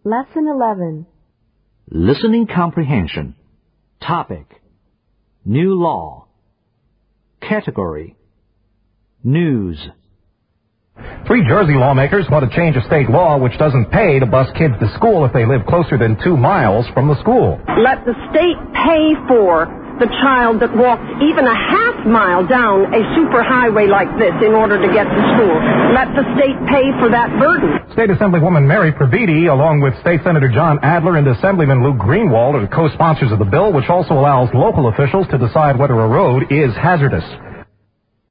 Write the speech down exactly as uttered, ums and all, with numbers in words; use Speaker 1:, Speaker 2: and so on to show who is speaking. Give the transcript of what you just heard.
Speaker 1: Lesson eleven.
Speaker 2: Listening comprehension. Topic. New law. Category. News.
Speaker 3: Three Jersey lawmakers want to change a state law which doesn't pay to bus kids to school if they live closer than two miles from the school.
Speaker 4: Let the state pay for the child that walks even a half mile down a superhighway like this in order to get to school. Let the state pay for that burden.
Speaker 3: State Assemblywoman Mary Previti, along with State Senator John Adler and Assemblyman Luke Greenwald, are the co-sponsors of the bill, which also allows local officials to decide whether a road is hazardous.